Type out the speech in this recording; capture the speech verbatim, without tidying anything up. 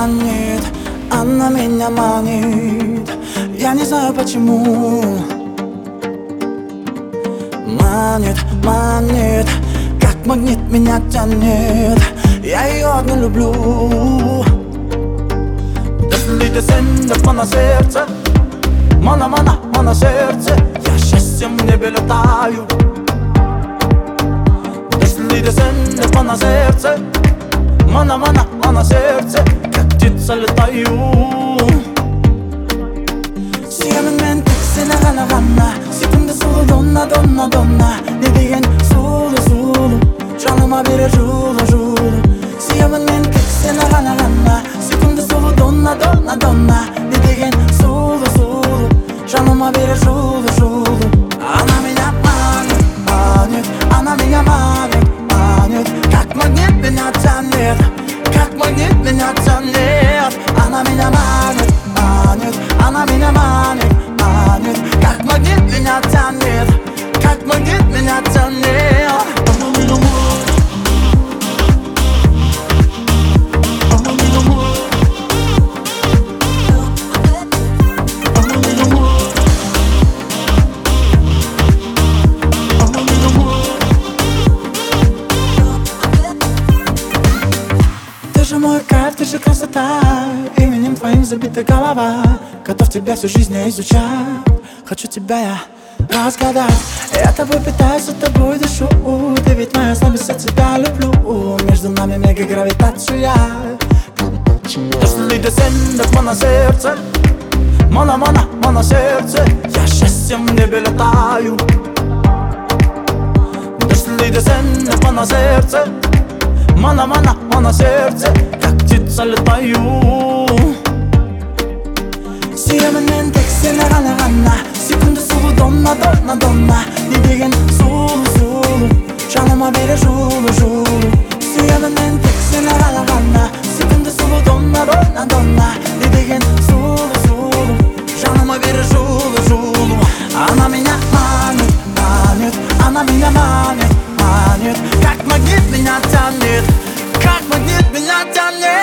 манит, она меня манит. Я не знаю почему. Манит, манит, как магнит меня тянет. Я ее одну люблю. Если ты сендер на сердце, мана, мана, мана сердце, я счастьем в небе летаю. Если ты сендер на сердце, мана, мана, мана сердце, как птица летаю. Сүйемін мен тек сені ғана ғана, сүйкімді сұлу донна, донна, донна. Не деген сұлу, сұлу, жаныма берер жылу, жылу. Сүйемін мен тек сені ғана ғана, сүйкімді сұлу донна, донна, донна. Не деген сұлу, сұлу, жаныма берер жылу, жылу. Она меня манит, манит, она меня манит, манит, как магнит меня тянет, как магнит меня тянет. Она меня манит, манит, она меня манит, манит, как магнит меня тянет, как магнит меня тянет. Она меня манит, она меня манит, она меня манит, она меня манит. Ты же мой кайф, ты же красота, именем твоим забита голова. Готов тебя всю жизнь я изучать, хочу тебя я разгадать. Я тобой питаюсь, с тобой дышу, ты ведь моя слабость, я тебя люблю. Между нами мегагравитация. Если ты сендер на сердце, мана, мана, мана сердце, я счастьем в небе летаю. Если ты сендер на сердце, мана, мана, мана сердце, как птица летаю. Сүйемін мен тек сені ғана ғана, сүйкімді сұлу донна, донна, донна. Не деген сұлу, сұлу, жаныма берер жылу, жылу. Сүйемін мен тек сені ғана ғана, сүйкімді сұлу донна, донна, донна. Не деген сұлу, сұлу, жаныма берер жылу, жылу. Она меня манит, манит, она меня манит, манит, как магнит меня тянет, как магнит меня тянет.